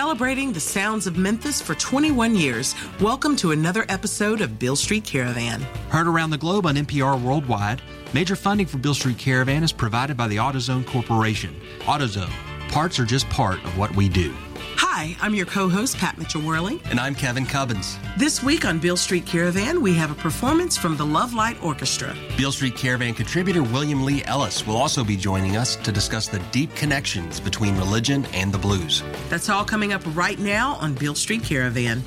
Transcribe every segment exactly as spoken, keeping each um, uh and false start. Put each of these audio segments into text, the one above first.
Celebrating the sounds of Memphis for twenty-one years, welcome to another episode of Beale Street Caravan. Heard around the globe on N P R Worldwide, major funding for Beale Street Caravan is provided by the AutoZone Corporation. AutoZone, parts are just part of what we do. Hi, I'm your co-host, Pat Mitchell-Worley. And I'm Kevin Cubbins. This week on Beale Street Caravan, we have a performance from the Love Light Orchestra. Beale Street Caravan contributor William Lee Ellis will also be joining us to discuss the deep connections between religion and the blues. That's all coming up right now on Beale Street Caravan.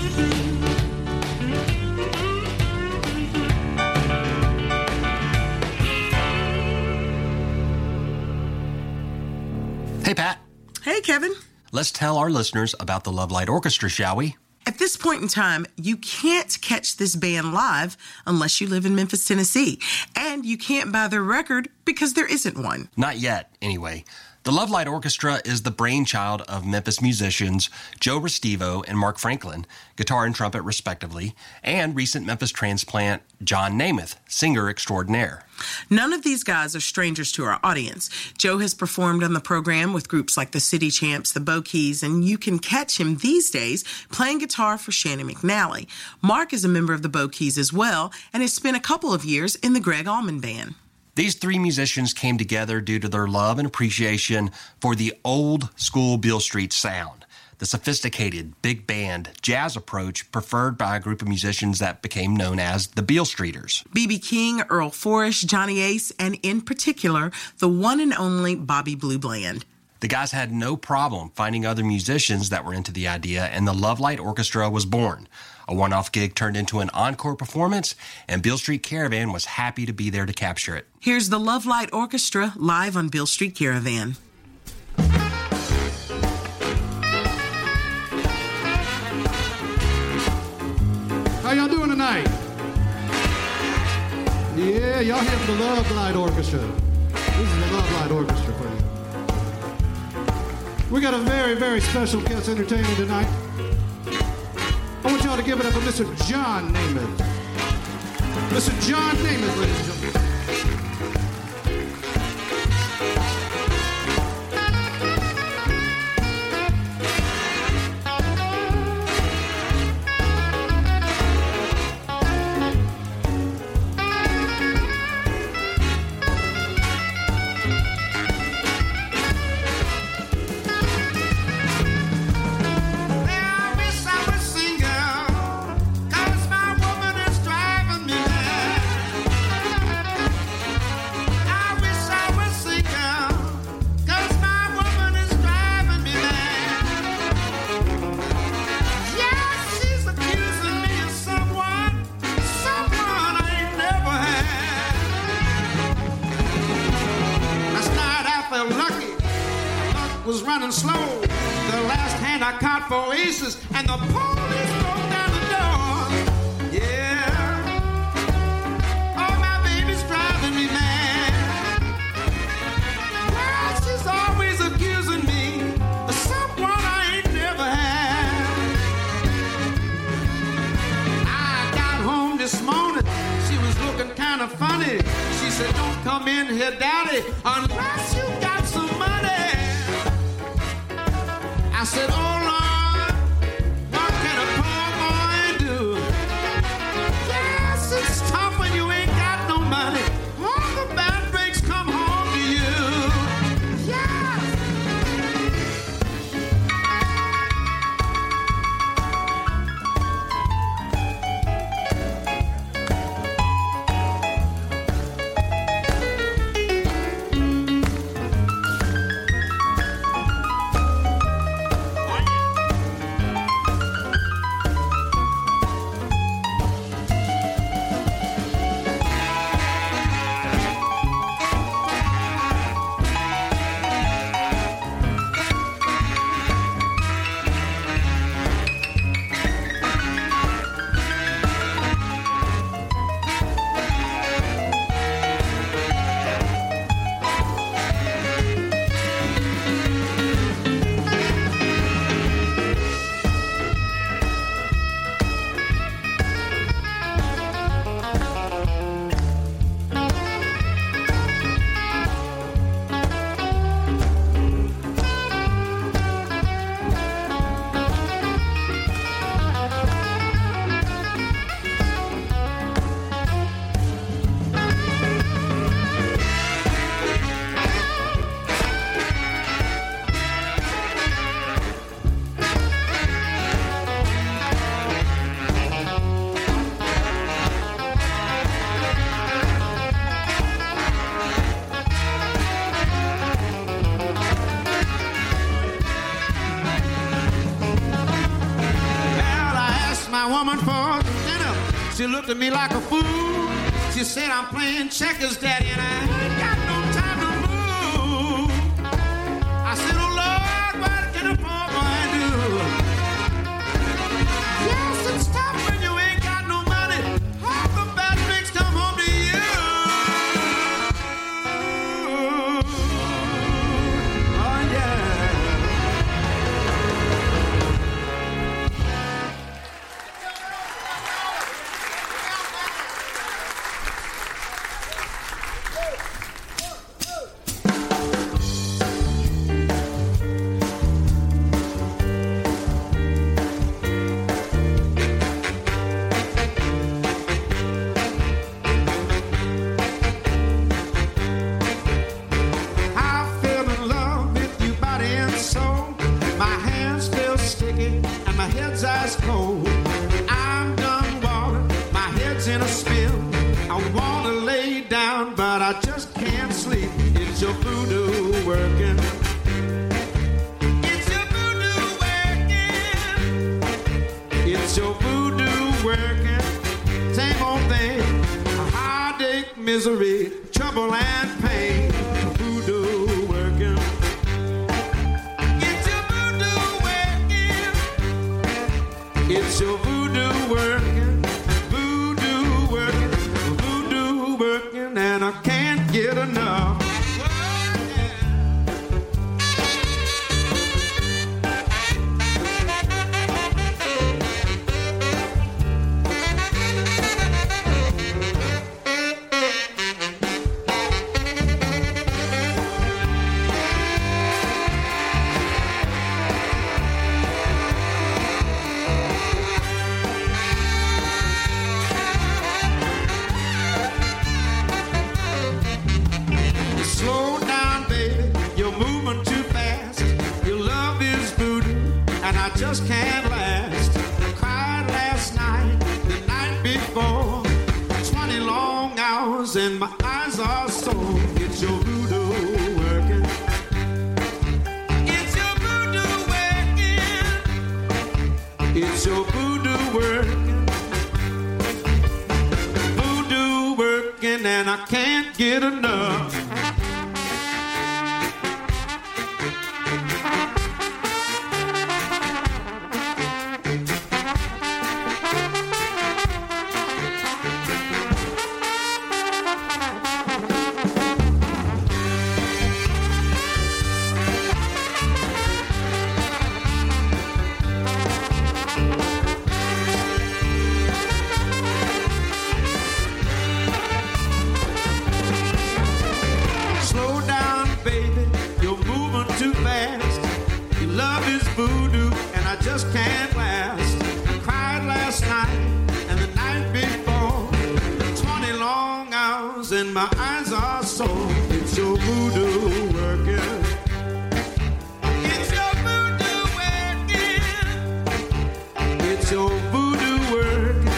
Hey, Pat. Hey, Kevin. Let's tell our listeners about the Love Light Orchestra, shall we? At this point in time, you can't catch this band live unless you live in Memphis, Tennessee. And you can't buy their record because there isn't one. Not yet, anyway. The Love Light Orchestra is the brainchild of Memphis musicians Joe Restivo and Mark Franklin, guitar and trumpet respectively, and recent Memphis transplant John Namath, singer extraordinaire. None of these guys are strangers to our audience. Joe has performed on the program with groups like the City Champs, the Bo Keys, and you can catch him these days playing guitar for Shannon McNally. Mark is a member of the Bo Keys as well and has spent a couple of years in the Greg Allman Band. These three musicians came together due to their love and appreciation for the old school Beale Street sound, the sophisticated, big band, jazz approach preferred by a group of musicians that became known as the Beale Streeters. B B King, Earl Forrest, Johnny Ace, and in particular, the one and only Bobby Blue Bland. The guys had no problem finding other musicians that were into the idea, and the Love Light Orchestra was born. A one-off gig turned into an encore performance, and Beale Street Caravan was happy to be there to capture it. Here's the Love Light Orchestra live on Beale Street Caravan. How y'all doing tonight? Yeah, y'all here for the Love Light Orchestra. This is the Love Light Orchestra for you. We got a very, very special guest entertainer tonight. I want y'all to give it up for Mister John Namath. Mister John Namath, ladies and gentlemen. Was running slow. The last hand I caught for aces, and the police broke down the door. Yeah. Oh, my baby's driving me mad. Well, she's always accusing me of someone I ain't never had. I got home this morning. She was looking kind of funny. She said, "Don't come in here, Daddy, unless you got some money." I said, "Oh Lord, what can a poor boy do?" Yes, it's tough when you ain't got no money. All the bad breaks come home to you. Yes. my woman for dinner. She looked at me like a fool. She said, I'm playing checkers, Daddy, and I ain't got no time to move. I said, oh, Lord, what can a poor boy do? Yes, it's tough when you ain't got no money. All the bad things come home to you. Oh, yeah. Ice cold. I'm done water, my head's in a spill. I wanna lay down, but I just can't sleep. It's your voodoo working. It's your voodoo working. It's your voodoo working. Same old thing. Heartache, misery, trouble and pain. Voodoo working. It's your voodoo working, voodoo working, voodoo working, and I can't get enough. Just can't last. I cried last night, the night before. Twenty long hours and my eyes are sore. It's your voodoo working. It's your voodoo working. It's your voodoo working. Voodoo working, and I can't get enough. Just can't last. I cried last night and the night before. Twenty long hours and my eyes are sore. It's your voodoo working. It's your voodoo working. It's your voodoo working.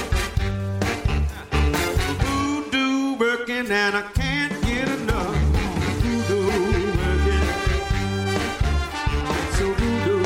Voodoo working, and I can't get enough. Voodoo working. It's your voodoo.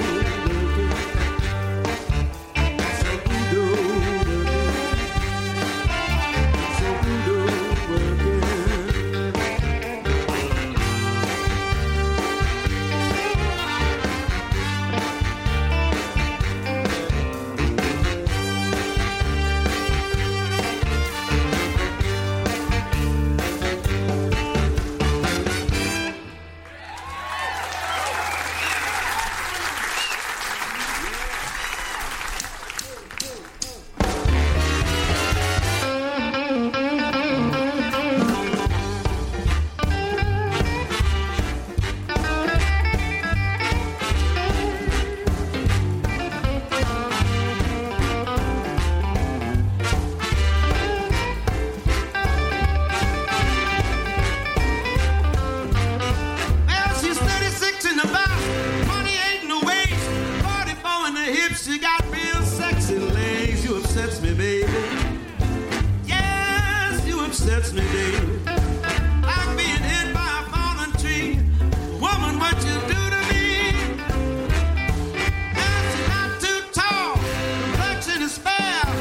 Upsets me, baby. Like being hit by a fallen tree. Woman, what you do to me? Now she's not too tall, complexion is fair.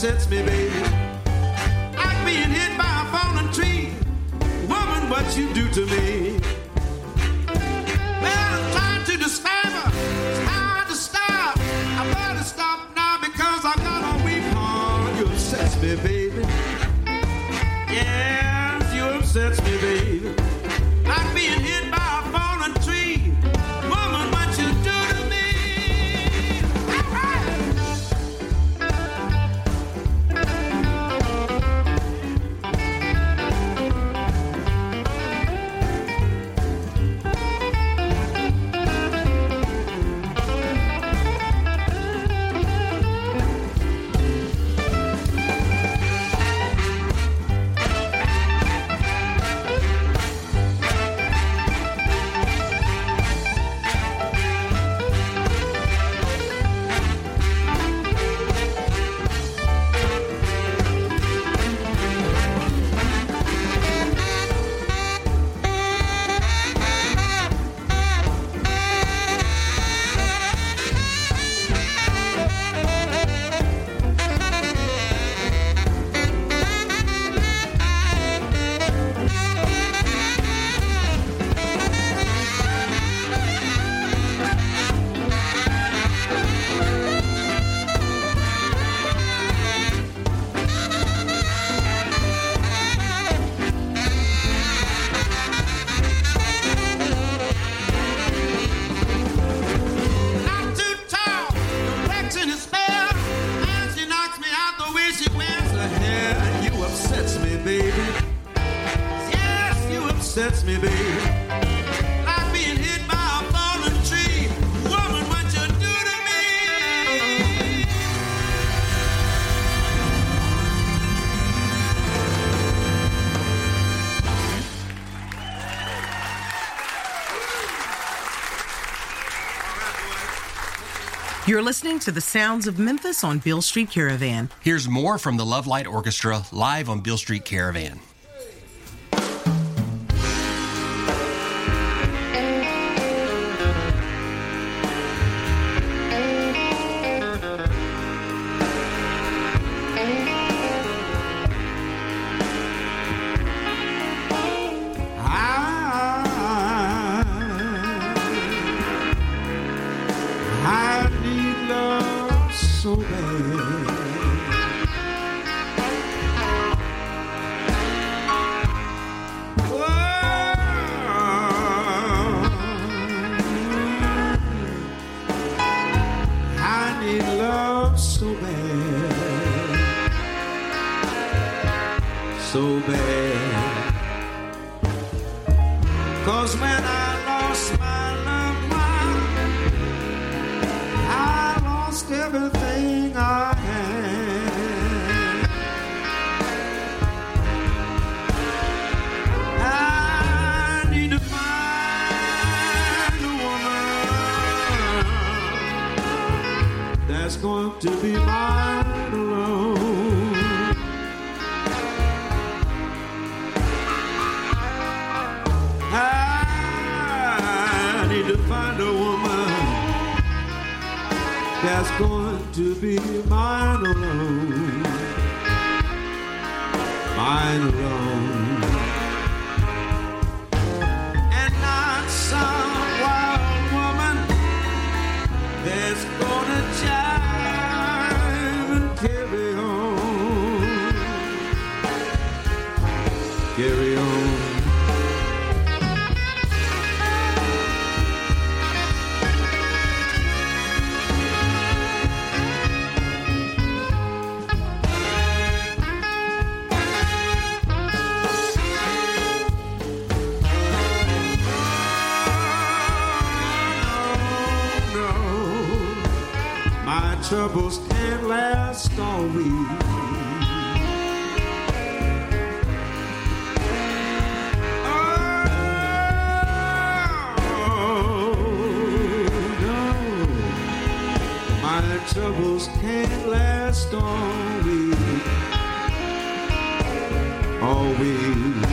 upsets me, baby. Like being hit by a falling tree. Woman, what you do to me. Well, I'm trying to describe her. It's hard to stop. I better stop now because I got a weak heart. You upsets me, baby. Yes, you upsets me, baby. Like being hit by a falling tree. Woman, what you do to me. All right. Upsets me, baby. Like being hit by a falling tree. Woman, what you do to me. You're listening to the sounds of Memphis on Beale Street Caravan. Here's more from the Love Light Orchestra live on Beale Street Caravan. So bad. so bad. 'Cause when I lost my loved one, I lost everything I had. I need to find a woman that's going to be mine alone. I need to find a woman that's going to be mine alone, mine alone, and not some wild woman that's gonna jive and carry on, carry on. Troubles can't last all week. Oh, no. My troubles can't last all week. All week.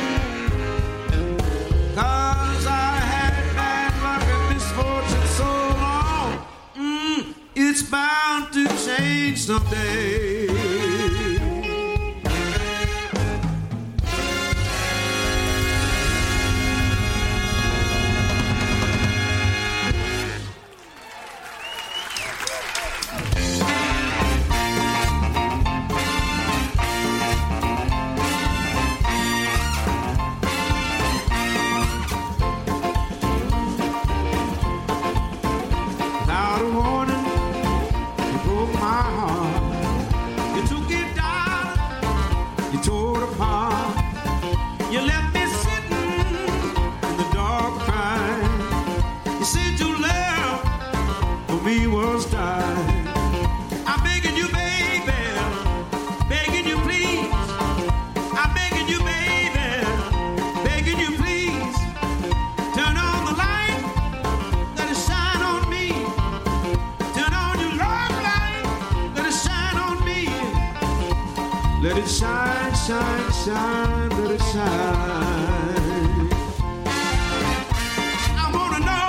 'Cause I had bad luck and misfortune so long. Mm. It's bound to change someday. shine, let it shine. I wanna know.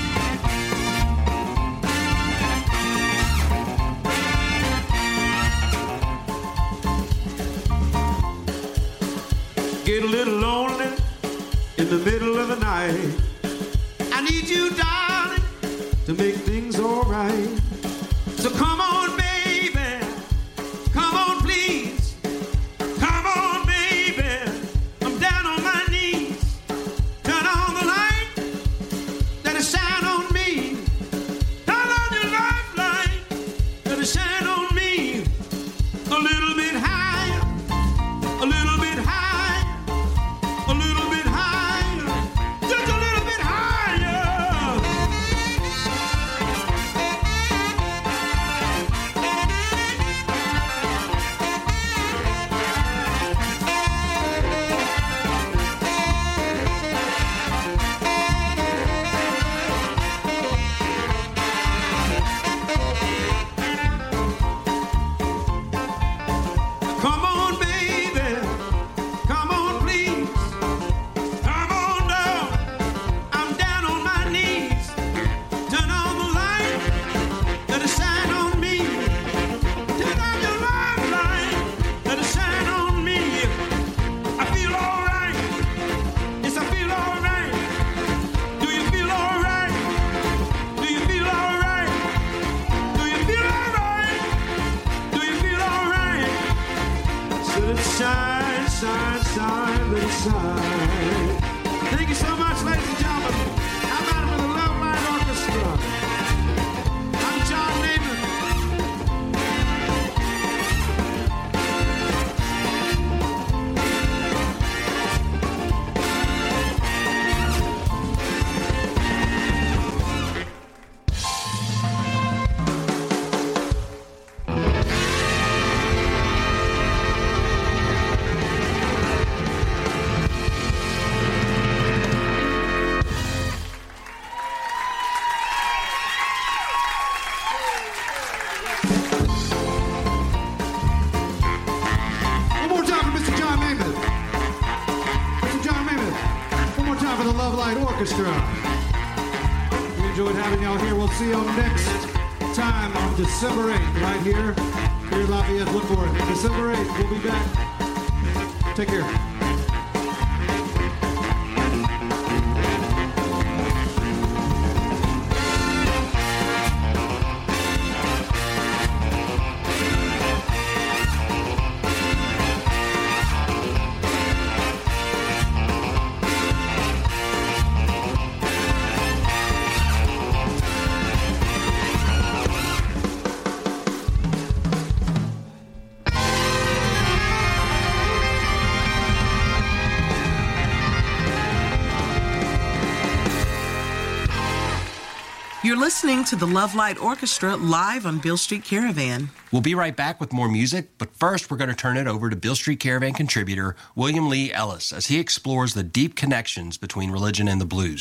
Get a little lonely in the middle of the night. I need you, darling, to make things alright. So come on, baby, come on, please. Come on, baby, I'm down on my knees. Turn on the light, let it shine on me. Turn on your love light, let it shine on me. A little bit higher, a little bit higher, a little bit higher, just a little bit higher. Come on, baby, come on, please. Come on down, I'm down on my knees. Turn on the light, let it shine on me. Turn on your love light, let it shine on me. I feel alright, yes, I feel alright. Do you feel alright? Do you feel alright? Do you feel alright? Do you feel alright? So let it shine, shine, shine, let it shine. Thank you so much, ladies and gentlemen. How about it with the Love Light Orchestra? I'm John Namath. One more time for Mister John Namath. Mister John Namath. One more time for the Love Light Orchestra. We enjoyed having y'all here. We'll see you next time on December eighth, right here. Here in Lafayette, look for it. December eighth, we'll be back. Take care. You're listening to the Love Light Orchestra live on Beale Street Caravan. We'll be right back with more music, but first we're going to turn it over to Beale Street Caravan contributor William Lee Ellis as he explores the deep connections between religion and the blues.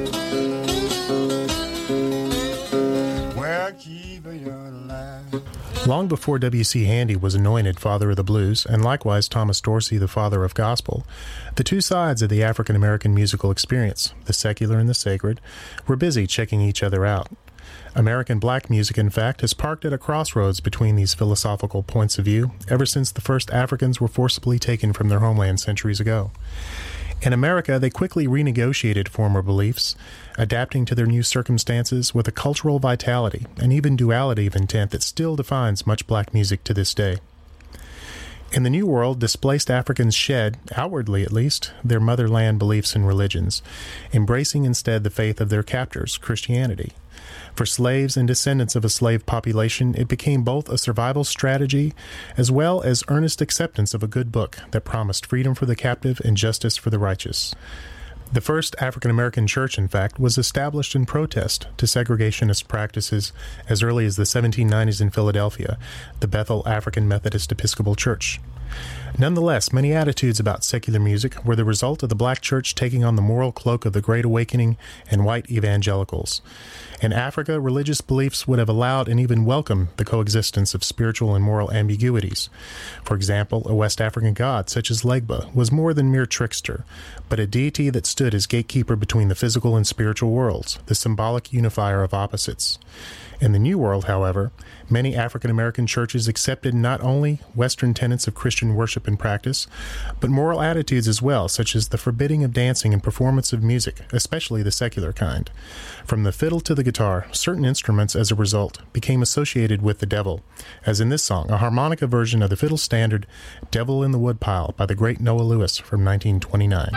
Long before W C. Handy was anointed Father of the Blues, and likewise Thomas Dorsey the Father of Gospel, the two sides of the African-American musical experience, the secular and the sacred, were busy checking each other out. American black music, in fact, has parked at a crossroads between these philosophical points of view ever since the first Africans were forcibly taken from their homeland centuries ago. In America, they quickly renegotiated former beliefs, adapting to their new circumstances with a cultural vitality and even duality of intent that still defines much black music to this day. In the New World, displaced Africans shed, outwardly at least, their motherland beliefs and religions, embracing instead the faith of their captors, Christianity. For slaves and descendants of a slave population, it became both a survival strategy as well as earnest acceptance of a good book that promised freedom for the captive and justice for the righteous. The first African-American church, in fact, was established in protest to segregationist practices as early as the seventeen nineties in Philadelphia, the Bethel African Methodist Episcopal Church. Nonetheless, many attitudes about secular music were the result of the black church taking on the moral cloak of the Great Awakening and white evangelicals. In Africa, religious beliefs would have allowed and even welcomed the coexistence of spiritual and moral ambiguities. For example, a West African god such as Legba was more than mere trickster, but a deity that stood as gatekeeper between the physical and spiritual worlds, the symbolic unifier of opposites. In the New World, however, many African American churches accepted not only Western tenets of Christian worship and practice, but moral attitudes as well, such as the forbidding of dancing and performance of music, especially the secular kind. From the fiddle to the guitar, certain instruments, as a result, became associated with the devil, as in this song, a harmonica version of the fiddle standard Devil in the Woodpile by the great Noah Lewis from nineteen twenty-nine.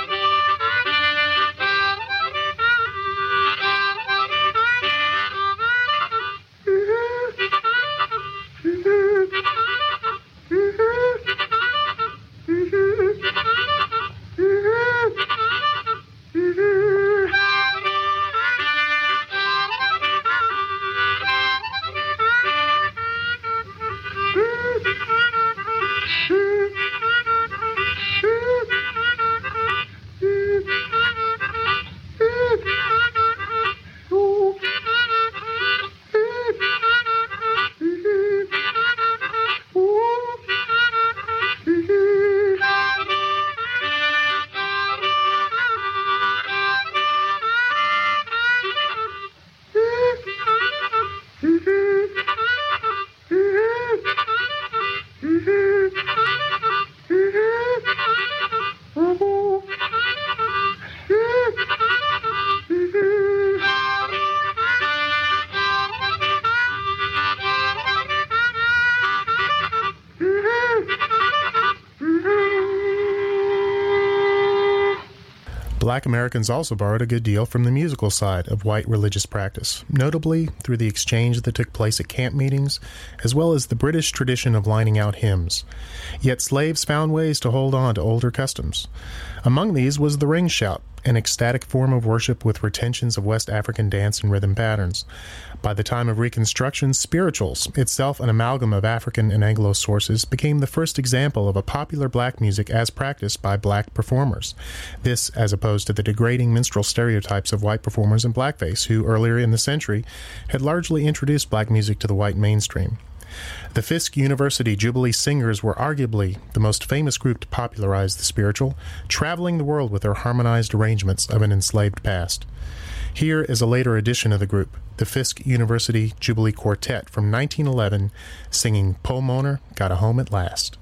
Black Americans also borrowed a good deal from the musical side of white religious practice, notably through the exchange that took place at camp meetings, as well as the British tradition of lining out hymns. Yet slaves found ways to hold on to older customs. Among these was the ring shout, an ecstatic form of worship with retentions of West African dance and rhythm patterns. By the time of Reconstruction, spirituals, itself an amalgam of African and Anglo sources, became the first example of a popular black music as practiced by black performers. This as opposed to the degrading minstrel stereotypes of white performers in blackface, who earlier in the century had largely introduced black music to the white mainstream. The Fisk University Jubilee Singers were arguably the most famous group to popularize the spiritual, traveling the world with their harmonized arrangements of an enslaved past. Here is a later edition of the group, the Fisk University Jubilee Quartet from nineteen eleven, singing Pomona Got a Home at Last.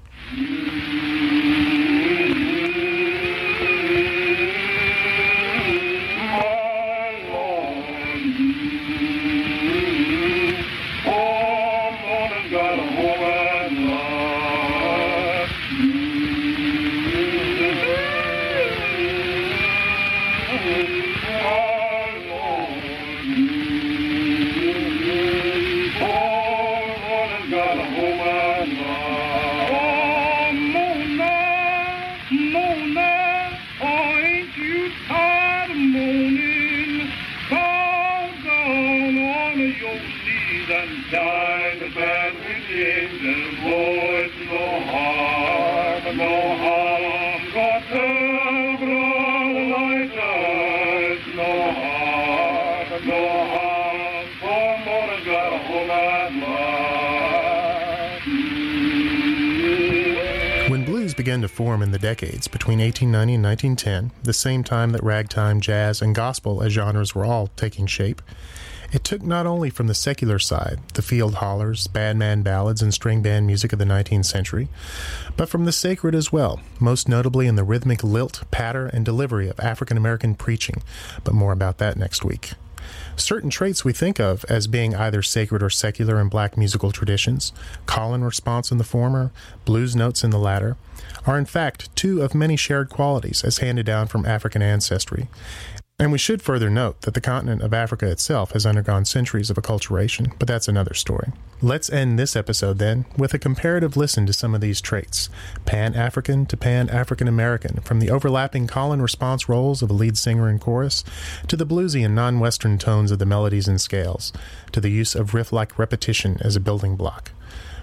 When blues began to form in the decades between eighteen ninety and nineteen ten, the same time that ragtime, jazz, and gospel as genres were all taking shape, it took not only from the secular side, the field hollers, badman ballads, and string band music of the nineteenth century, but from the sacred as well, most notably in the rhythmic lilt, patter, and delivery of African American preaching, but more about that next week. Certain traits we think of as being either sacred or secular in black musical traditions, call and response in the former, blues notes in the latter, are in fact two of many shared qualities as handed down from African ancestry. And we should further note that the continent of Africa itself has undergone centuries of acculturation, but that's another story. Let's end this episode, then, with a comparative listen to some of these traits, Pan-African to Pan-African-American, from the overlapping call and response roles of a lead singer and chorus, to the bluesy and non-Western tones of the melodies and scales, to the use of riff-like repetition as a building block.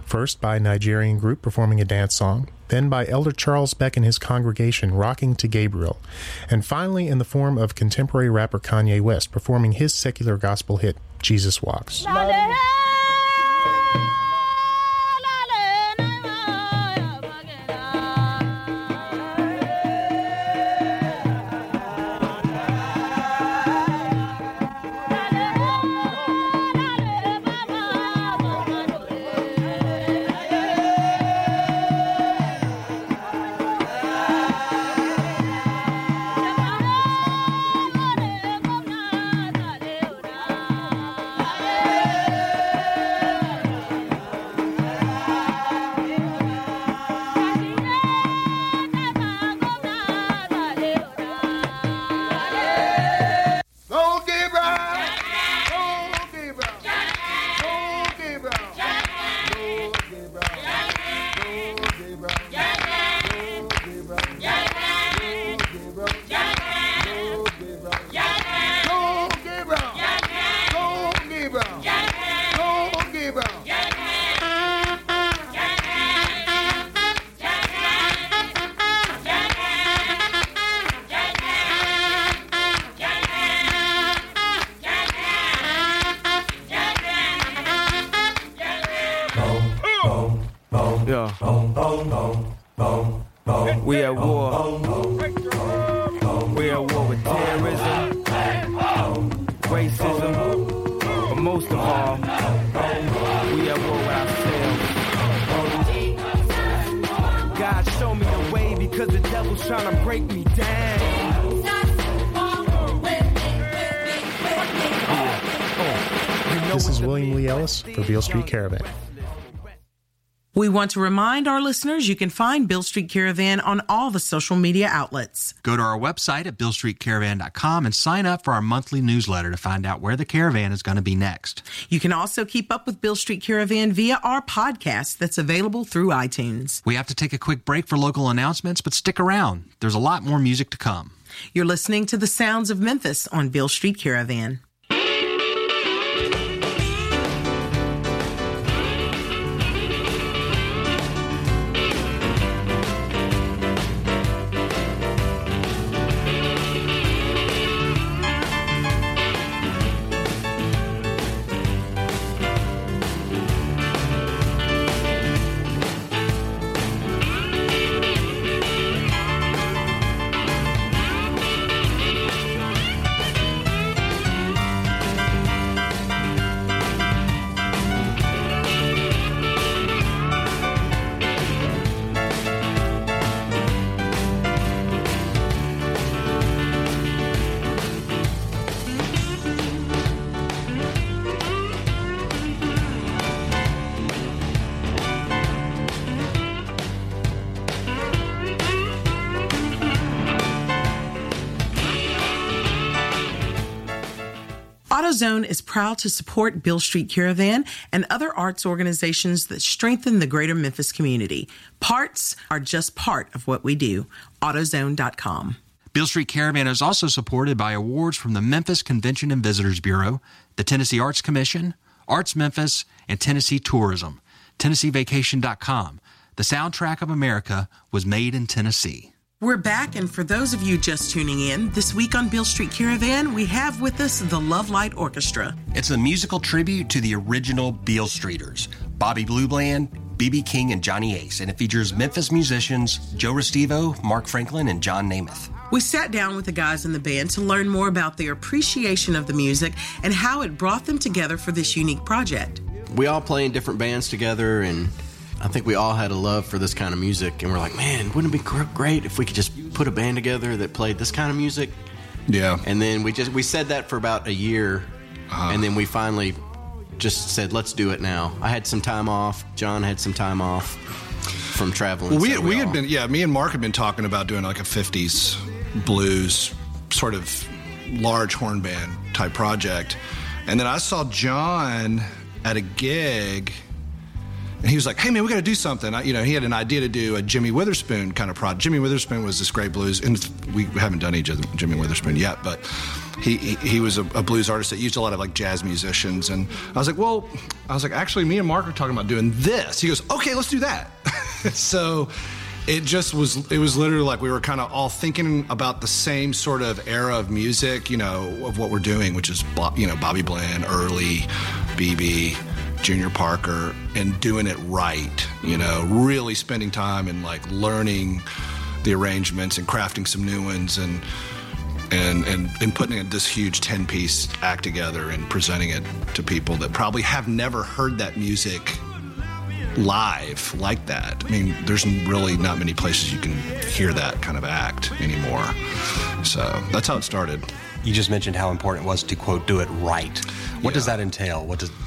First by a Nigerian group performing a dance song, then by Elder Charles Beck and his congregation rocking to Gabriel, and finally in the form of contemporary rapper Kanye West performing his secular gospel hit, Jesus Walks. Yeah. We at war. We at war with terrorism, racism, but most of all, we at war with ourselves. God, show me the way because the devil's trying to break me down. This is William Lee Ellis for Beale Street Caravan. We want to remind our listeners you can find Beale Street Caravan on all the social media outlets. Go to our website at beale street caravan dot com and sign up for our monthly newsletter to find out where the caravan is going to be next. You can also keep up with Beale Street Caravan via our podcast that's available through iTunes. We have to take a quick break for local announcements, but stick around. There's a lot more music to come. You're listening to the sounds of Memphis on Beale Street Caravan. AutoZone is proud to support Beale Street Caravan and other arts organizations that strengthen the greater Memphis community. Parts are just part of what we do. AutoZone dot com. Beale Street Caravan is also supported by awards from the Memphis Convention and Visitors Bureau, the Tennessee Arts Commission, Arts Memphis, and Tennessee Tourism. Tennessee Vacation dot com. The soundtrack of America was made in Tennessee. We're back, and for those of you just tuning in, this week on Beale Street Caravan, we have with us the Love Light Orchestra. It's a musical tribute to the original Beale Streeters, Bobby Blue Bland, B B King, and Johnny Ace, and it features Memphis musicians Joe Restivo, Mark Franklin, and John Namath. We sat down with the guys in the band to learn more about their appreciation of the music and how it brought them together for this unique project. We all play in different bands together, and I think we all had a love for this kind of music, and we're like, man, wouldn't it be great if we could just put a band together that played this kind of music? Yeah. And then we just we said that for about a year, uh-huh. and then we finally just said, let's do it now. I had some time off. John had some time off from traveling. Well, we so we, we had all... been, yeah, me and Mark had been talking about doing like a fifties blues sort of large horn band type project. And then I saw John at a gig And he was like, hey, man, we got to do something. I, you know, he had an idea to do a Jimmy Witherspoon kind of project. Jimmy Witherspoon was this great blues, and we haven't done each of Jimmy Witherspoon yet, but he he, he was a, a blues artist that used a lot of like jazz musicians. And I was like, well, I was like, actually, me and Mark are talking about doing this. He goes, okay, let's do that. So it just was, it was literally like we were kind of all thinking about the same sort of era of music, you know, of what we're doing, which is, you know, Bobby Bland, Early, B B, Junior Parker, and doing it right, you know, really spending time and like learning the arrangements and crafting some new ones and and and, and putting this huge ten-piece act together and presenting it to people that probably have never heard that music live like that. I mean, there's really not many places you can hear that kind of act anymore. So that's how it started. You just mentioned how important it was to, quote, do it right. What Yeah. does that entail? What does...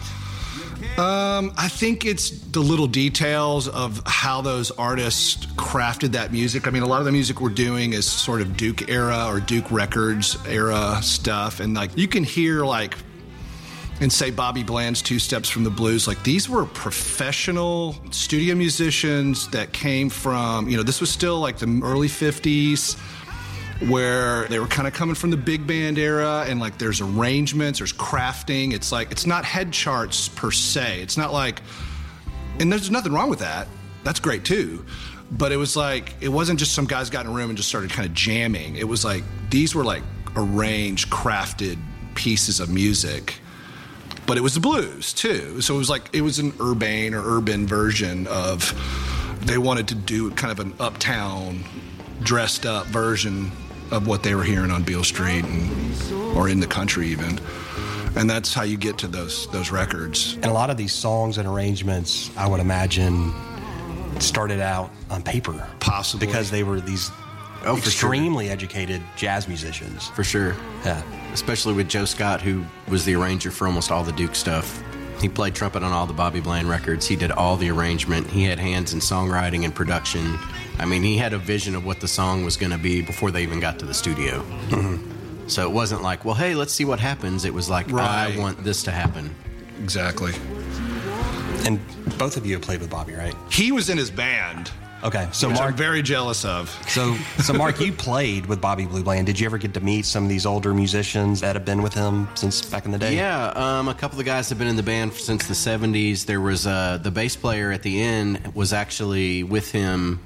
Um, I think it's the little details of how those artists crafted that music. I mean, a lot of the music we're doing is sort of Duke era or Duke Records era stuff. And like, you can hear like, and say Bobby Bland's Two Steps from the Blues, like these were professional studio musicians that came from, you know, this was still like the early fifties, where they were kind of coming from the big band era, and like there's arrangements, there's crafting. It's like, it's not head charts per se. It's not like, and there's nothing wrong with that. That's great too. But it was like, it wasn't just some guys got in a room and just started kind of jamming. It was like, these were like arranged, crafted pieces of music. But it was the blues too. So it was like, it was an urbane or urban version of, they wanted to do kind of an uptown, dressed up version of what they were hearing on Beale Street and, or in the country even. And that's how you get to those those records. And a lot of these songs and arrangements, I would imagine, started out on paper. Possibly. Because they were these Oh, for extremely sure. educated jazz musicians. For sure. Yeah. Especially with Joe Scott, who was the arranger for almost all the Duke stuff. He played trumpet on all the Bobby Bland records. He did all the arrangement. He had hands in songwriting and production. I mean, he had a vision of what the song was going to be before they even got to the studio. Mm-hmm. So it wasn't like, well, hey, let's see what happens. It was like, Right. I want this to happen. Exactly. And both of you have played with Bobby, right? He was in his band, Okay, so which Mark, I'm very jealous of. so so Mark, you played with Bobby Blue Bland. Did you ever get to meet some of these older musicians that have been with him since back in the day? Yeah, um, a couple of guys have been in the band since the seventies. There was uh, the bass player at the end was actually with him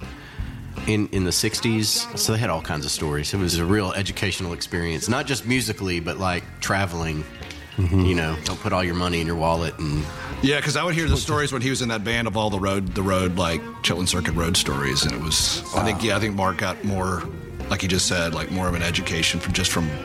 in in the sixties. So they had all kinds of stories. It was a real educational experience, not just musically, but like traveling. Mm-hmm. You know, don't put all your money in your wallet and. Yeah, because I would hear the stories when he was in that band of all the road, the road, like Chitlin Circuit road stories, and it was. Wow. I think, yeah, I think Mark got more, like you just said, like more of an education from just from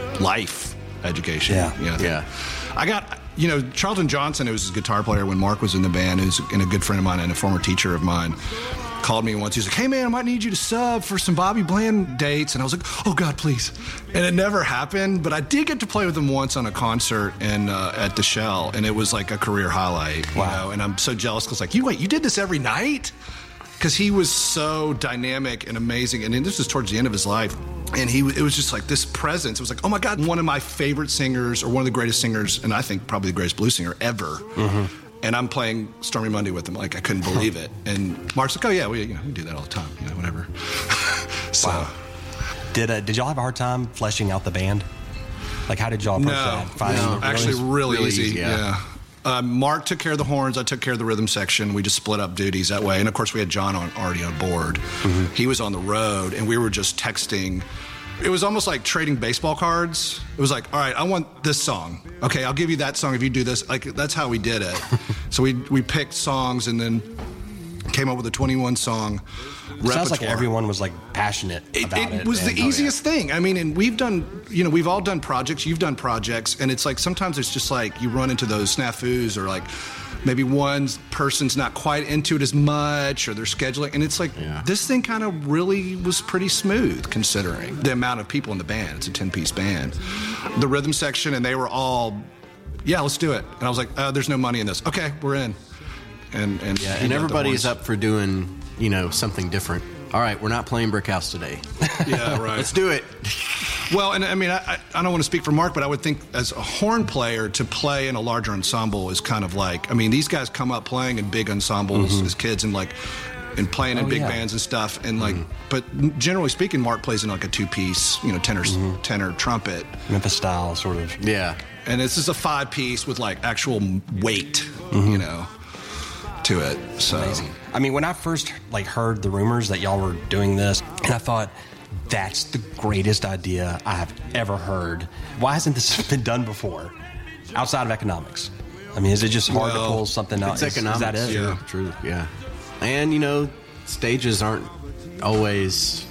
life education. Yeah, you know, yeah. I got, you know, Charlton Johnson, who was his guitar player when Mark was in the band, who's and a good friend of mine and a former teacher of mine, called me once. He was like, hey, man, I might need you to sub for some Bobby Bland dates. And I was like, oh, God, please. And it never happened. But I did get to play with him once on a concert in, uh, at the Shell. And it was like a career highlight. Wow. You know? And I'm so jealous because, like, you wait, you did this every night? Because he was so dynamic and amazing. And then this was towards the end of his life. And he, it was just like this presence. It was like, oh, my God, one of my favorite singers, or one of the greatest singers, and I think probably the greatest blues singer ever. Mm-hmm. And I'm playing Stormy Monday with him. Like, I couldn't believe it. And Mark's like, oh, yeah, we, you know, we do that all the time, you know, whatever. So. Wow. Did, uh, did y'all have a hard time fleshing out the band? Like, how did y'all approach No, that? Finding no, the actually rhythms? really, really easy, easy, yeah. yeah. Uh, Mark took care of the horns. I took care of the rhythm section. We just split up duties that way. And, of course, we had John on, already on board. Mm-hmm. He was on the road, and we were just texting. It was almost like trading baseball cards. It was like, all right, I want this song. Okay, I'll give you that song if you do this. Like, that's how we did it. So we we picked songs and then came up with a twenty-one song repertoire. Sounds like everyone was like passionate It, about it. it was and- the easiest thing. I mean, and we've done, you know, we've all done projects. You've done projects, and it's like sometimes it's just like you run into those snafus, or like maybe one person's not quite into it as much, or they're scheduling, and it's like Yeah. this thing kind of really was pretty smooth considering the amount of people in the band. It's a ten-piece band. The rhythm section, and they were all, yeah, let's do it. And I was like, uh, there's no money in this. Okay, we're in. And and Yeah, he and got the everybody's horns. up for doing, you know, something different. All right, we're not playing Brick House today. Yeah, right. Let's do it. Well, and I mean, I, I don't want to speak for Mark, but I would think as a horn player to play in a larger ensemble is kind of like, I mean, these guys come up playing in big ensembles mm-hmm. as kids and like, and playing in oh, big yeah. bands and stuff. And like, mm-hmm. but generally speaking, Mark plays in like a two piece, you know, tenor, mm-hmm. tenor, trumpet. Memphis style, sort of. Yeah. And this is a five piece with like actual weight, mm-hmm. you know, to it. So, amazing. I mean, when I first like heard the rumors that y'all were doing this, and I thought, that's the greatest idea I have ever heard. Why hasn't this been done before? Outside of economics. I mean, is it just hard well, to pull something out? It's is, economics. Is that it? Yeah. True, yeah. And, you know, stages aren't always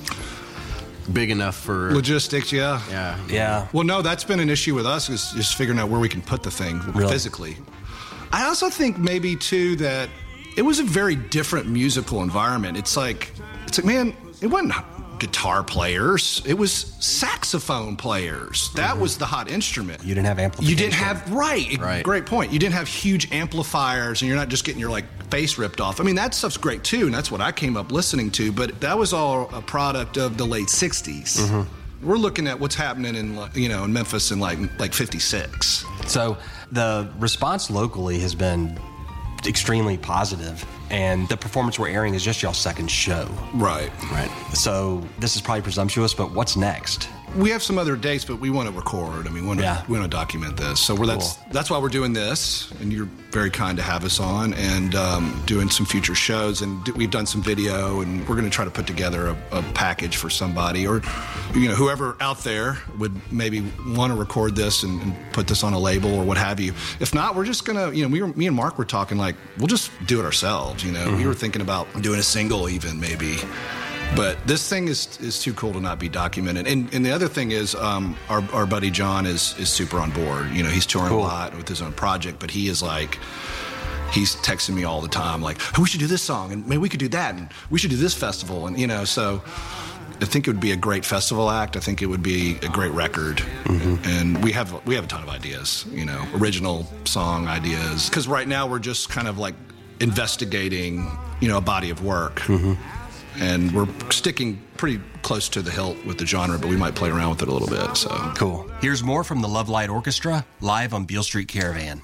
big enough for... Logistics, yeah. Yeah. Yeah. Well, no, that's been an issue with us, is just figuring out where we can put the thing really? physically. I also think maybe, too, that it was a very different musical environment. It's like, it's like, man, it wasn't guitar players. It was saxophone players. That mm-hmm. was the hot instrument. You didn't have amplification. You didn't have, right, right. Great point. You didn't have huge amplifiers, and you're not just getting your, like, face ripped off. I mean, that stuff's great, too, and that's what I came up listening to, but that was all a product of the late sixties. Mm-hmm. We're looking at what's happening in, you know, in Memphis in, like, like fifty-six. So the response locally has been extremely positive, and the performance we're airing is just y'all's second show. Right. Right. So this is probably presumptuous, but what's next? We have some other dates, but we want to record. I mean, we want to, yeah. we want to document this. So we're, cool. that's that's why we're doing this, and you're very kind to have us on, and um, doing some future shows. And we've done some video, and we're going to try to put together a, a package for somebody, or you know, whoever out there would maybe want to record this and, and put this on a label or what have you. If not, we're just gonna, you know, we were, me and Mark were talking like we'll just do it ourselves. You know, mm-hmm. we were thinking about doing a single even maybe. But this thing is is too cool to not be documented. And and the other thing is, um, our our buddy John is is super on board. You know, he's touring cool. a lot with his own project, but he is like, he's texting me all the time, like, oh, we should do this song, and maybe we could do that, and we should do this festival, and you know, so I think it would be a great festival act. I think it would be a great record, mm-hmm. and we have we have a ton of ideas, you know, original song ideas. Because right now we're just kind of like investigating, you know, a body of work. Mm-hmm. And we're sticking pretty close to the hilt with the genre, but we might play around with it a little bit. So cool. Here's more from the Love Light Orchestra live on Beale Street Caravan.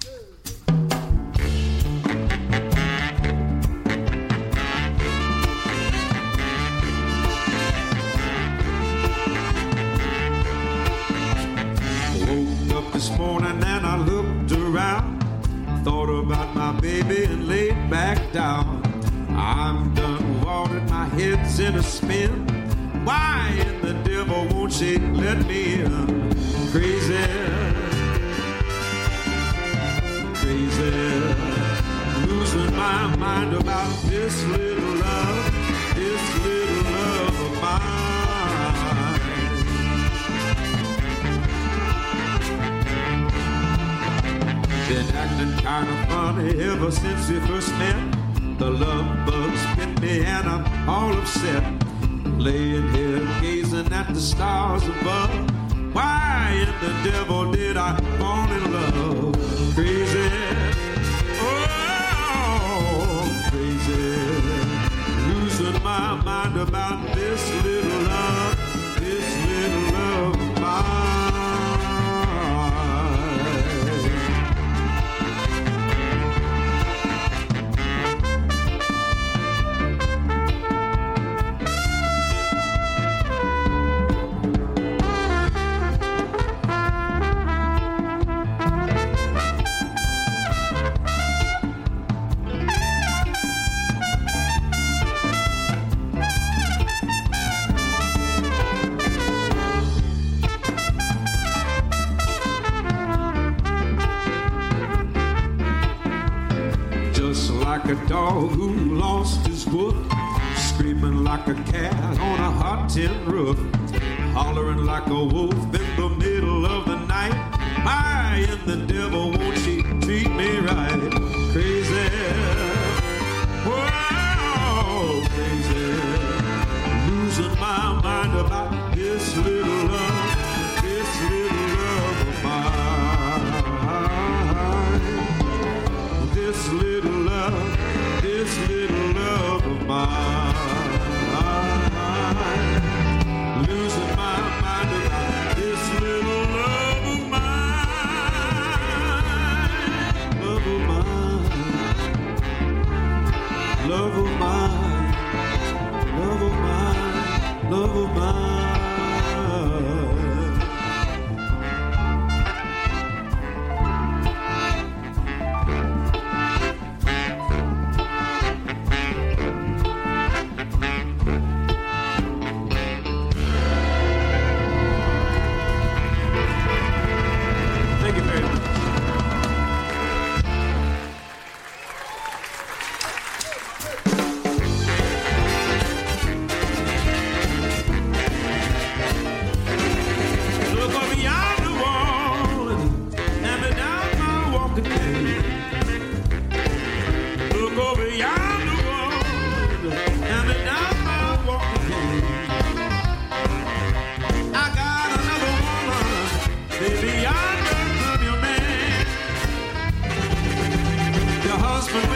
I woke up this morning and I looked around, thought about my baby and laid back down. I'm done watering, my head's in a spin. Why in the devil won't she let me in? Crazy, crazy, losing my mind about this little love, this little love of mine. Been acting kind of funny ever since we first met. The love bug's bit me and I'm all upset. Laying here gazing at the stars above. Why in the devil did I fall in love? Crazy, oh, crazy, losing my mind about this little love, this little love of mine. Like a dog who lost his wolf, screaming like a cat on a hot tin roof, hollering like a wolf in the middle of the night. Why in the devil won't she treat me right? Crazy, whoa, crazy, losing my mind about this little love, this little love of mine, this little love, this little love of mine, losing my mind about this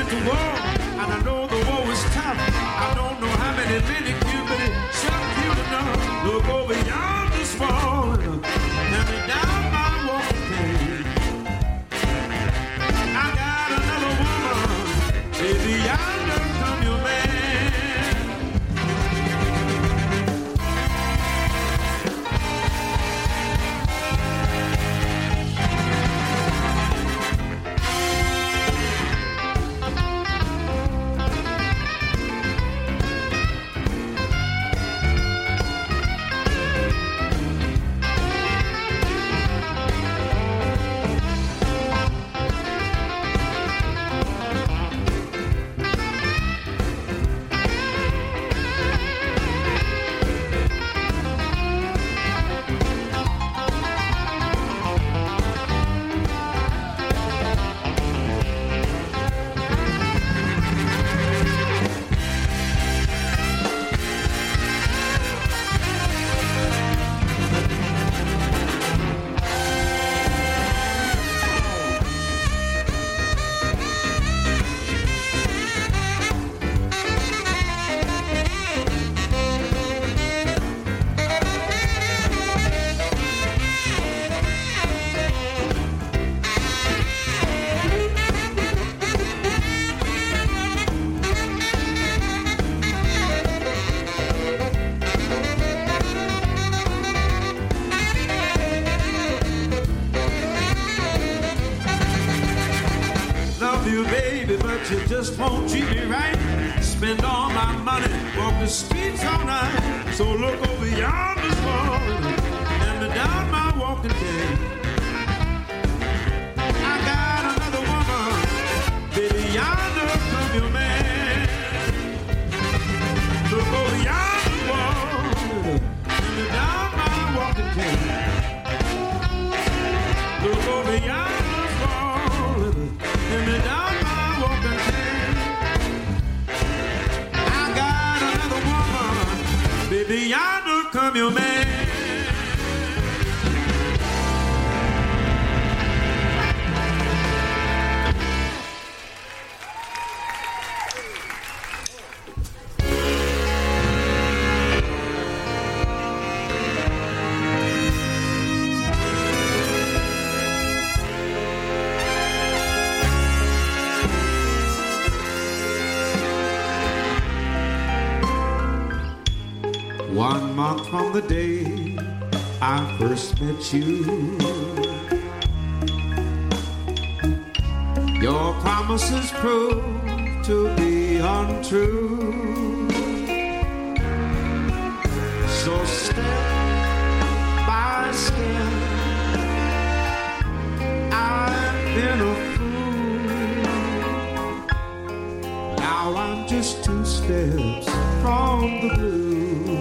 to war, and I know the war was tough. I don't know how many men it killed, but it sure killed enough. Look over yonder's falling, and me down my walking cane. I got another woman, baby, yonder come your man. You just won't treat me right. Spend all my money, walk the streets all night. So look over yonder's falling, and me down my walking day. I got another woman, baby, yonder come your man. Look over yonder's falling, and me down my walking day. Look over yonder's falling, and me down. Baby, yonder come your man. One month from the day I first met you, your promises proved to be untrue. So step by step, I've been a fool. Now I'm just two steps from the blues.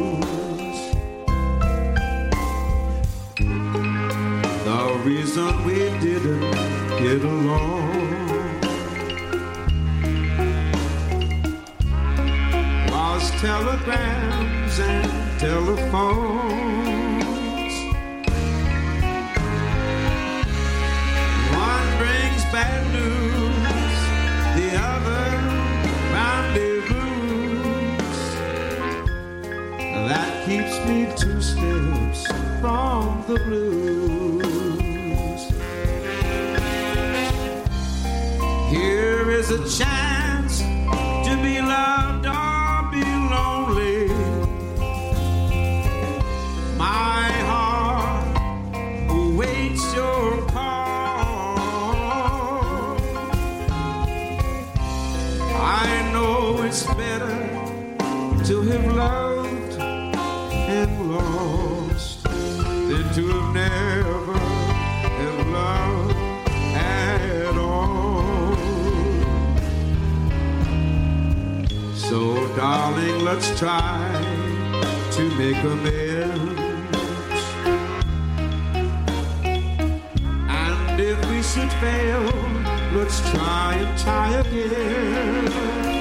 The reason we didn't get along was telegrams and telephones. One brings bad news, the other rendezvous. That keeps me two steps from the blues. Here is a chance to be loved or be lonely. My heart awaits your call. I know it's better to have loved and lost than to have never have loved at all. So darling, let's try to make amends. And if we should fail, let's try and try again.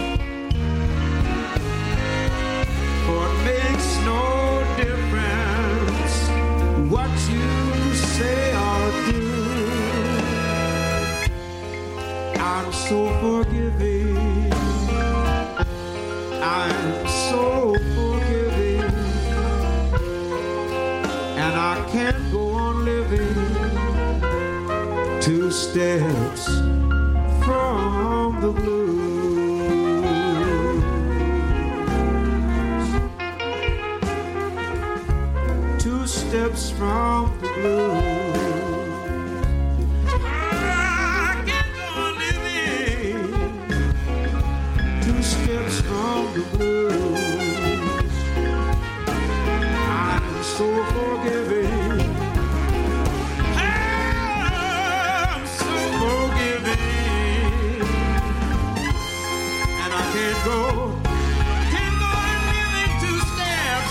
For it makes no difference what you say or do. I I'm so forgiving. I'm so forgiving. And I can't go on living two steps from the blues. Two steps from the blues. From the blues, I'm so forgiving. I'm so forgiving, and I can't go, can't go on living two steps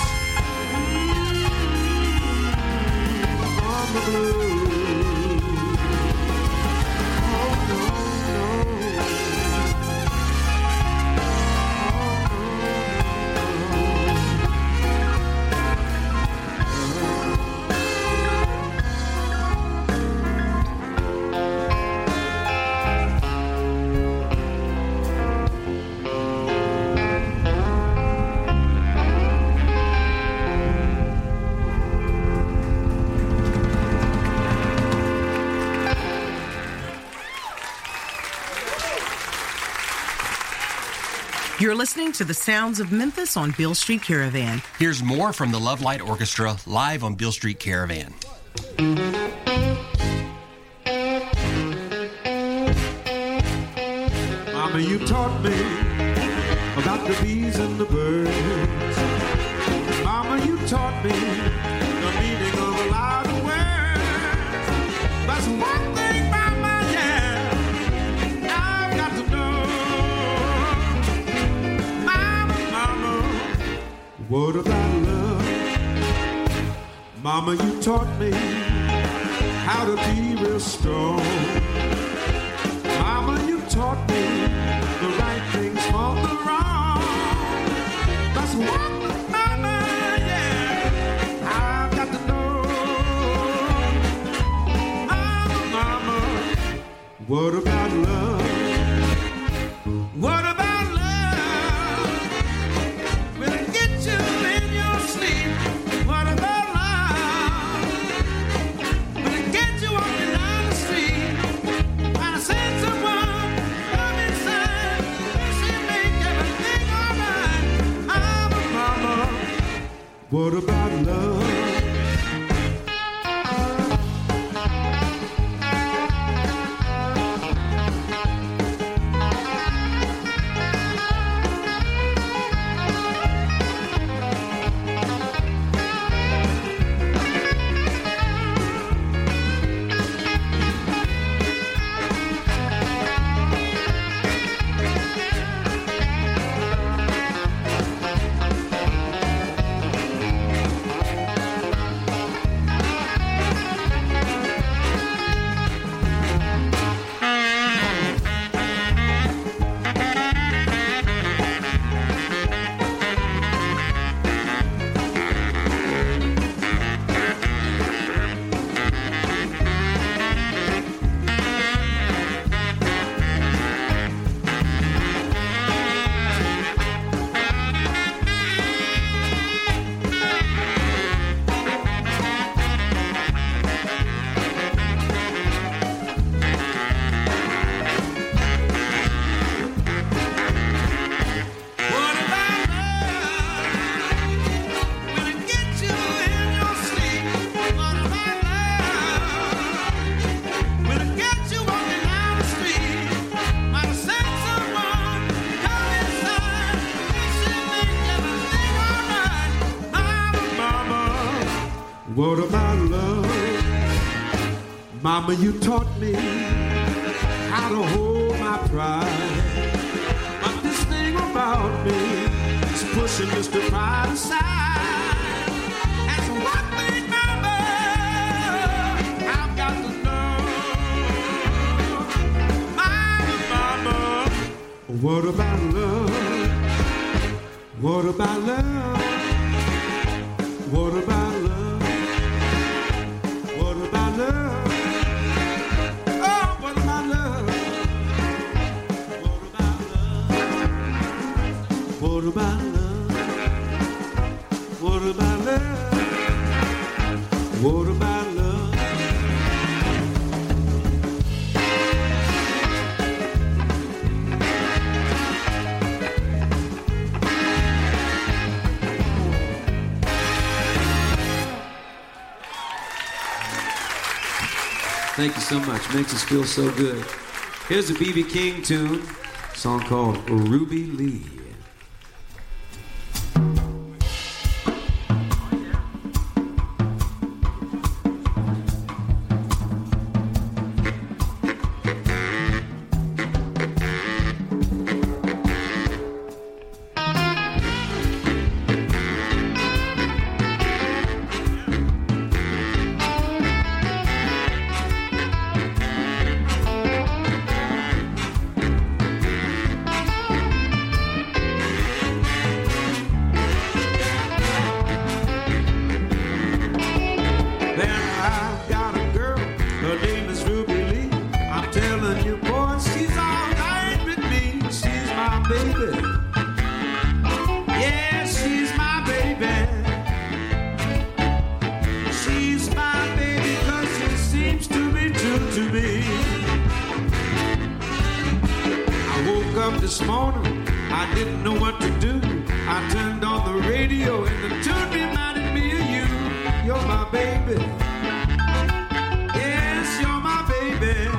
mm, from the blues. Oh no, no. You're listening to the sounds of Memphis on Beale Street Caravan. Here's more from the Love Light Orchestra live on Beale Street Caravan. Mama, you taught me about the bees and the birds. Mama, you taught me the meaning of a lot of words. That's one thing, Mama, yeah, I've got to know. Mama, Mama, what about love? Mama, you taught me how to be real strong. Mama, you taught me the right things from the wrong. That's what, Mama, yeah, I've got to know. Mama, Mama, what about love? What about love? Will it get you in your sleep? What about love? Will it get you walking down the street? When I send someone come inside, she make everything alright. Mama, Mama, what about love? What about love? Mama, you taught me how to hold my pride. But this thing about me is pushing Mister Pride aside. And so one thing, Mama, I've got to know. Mama, Mama, what about love? What about love? What about love? What about love? Oh, what about love? Thank you so much. Makes us feel so good. Here's a B B King tune, a song called Ruby Lee. This morning, I didn't know what to do. I turned on the radio and the tune reminded me of you. You're my baby. Yes, you're my baby.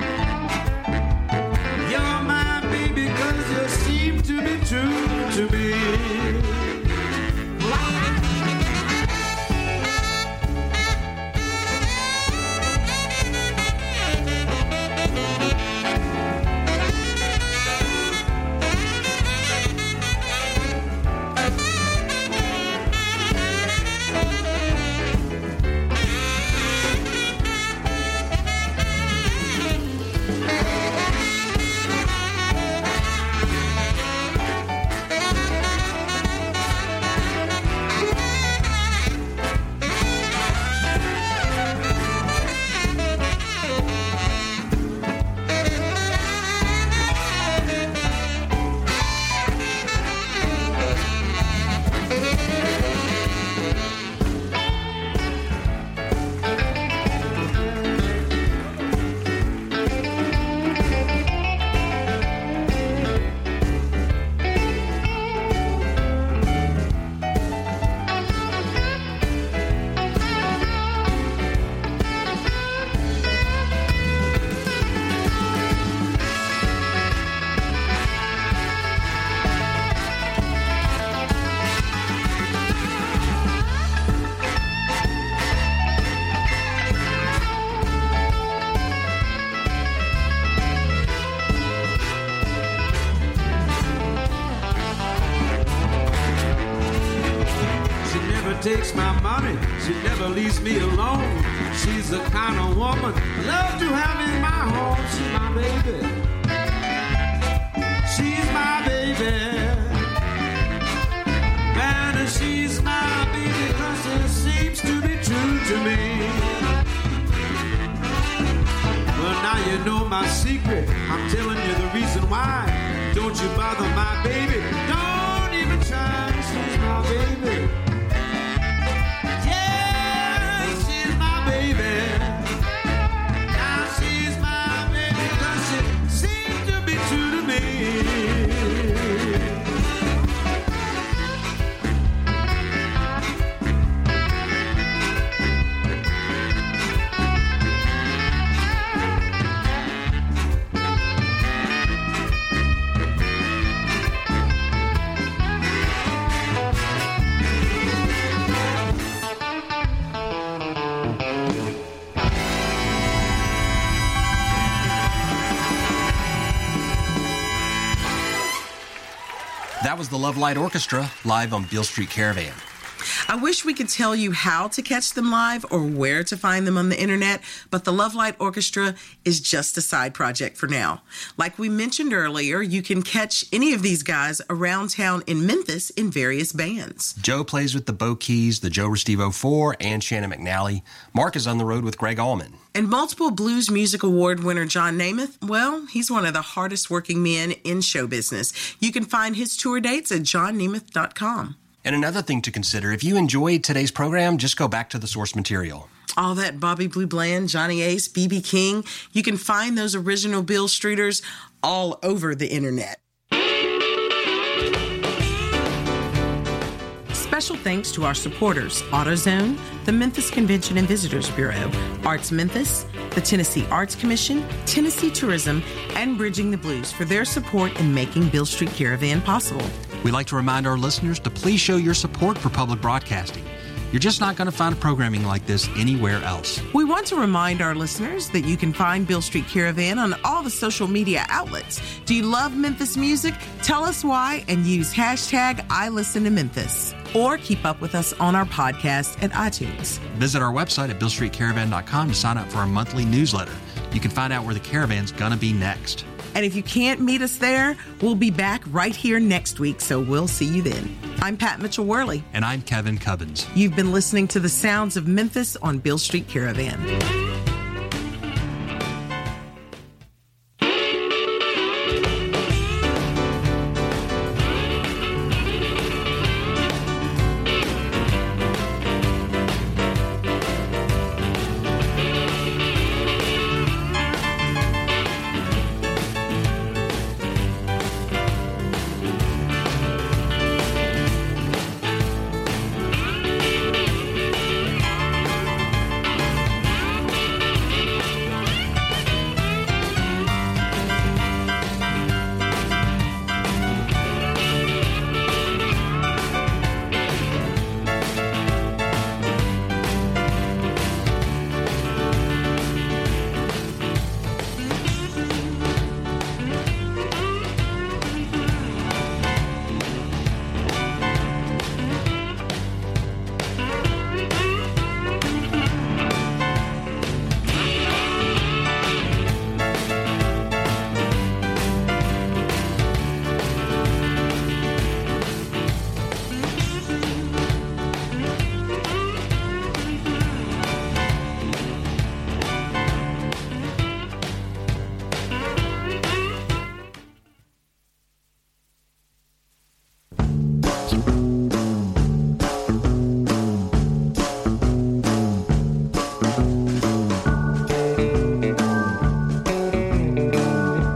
You're my baby 'cause you seem to be true to me. Takes my money, she never leaves me alone. She's the kind of woman love to have in my home. She's my baby. She's my baby. Man, she's my baby 'cause it seems to be true to me. Well, now you know my secret. I'm telling you the reason why. Don't you bother my baby. Don't even try. She's my baby. That was the Love Light Orchestra live on Beale Street Caravan. I wish we could tell you how to catch them live or where to find them on the internet, but the Love Light Orchestra is just a side project for now. Like we mentioned earlier, you can catch any of these guys around town in Memphis in various bands. Joe plays with the Bo Keys, the Joe Restivo Four, and Shannon McNally. Mark is on the road with Greg Allman. And multiple Blues Music Award winner John Namath, well, he's one of the hardest working men in show business. You can find his tour dates at john namath dot com. And another thing to consider, if you enjoyed today's program, just go back to the source material. All that Bobby Blue Bland, Johnny Ace, B B King, you can find those original Beale Streeters all over the internet. Special thanks to our supporters, AutoZone, the Memphis Convention and Visitors Bureau, Arts Memphis, the Tennessee Arts Commission, Tennessee Tourism, and Bridging the Blues for their support in making Beale Street Caravan possible. We'd like to remind our listeners to please show your support for public broadcasting. You're just not going to find programming like this anywhere else. We want to remind our listeners that you can find Beale Street Caravan on all the social media outlets. Do you love Memphis music? Tell us why and use hashtag I Listen to Memphis. Or keep up with us on our podcast at iTunes. Visit our website at beale street caravan dot com to sign up for our monthly newsletter. You can find out where the caravan's going to be next. And if you can't meet us there, we'll be back right here next week, so we'll see you then. I'm Pat Mitchell-Worley. And I'm Kevin Cubbins. You've been listening to the sounds of Memphis on Beale Street Caravan.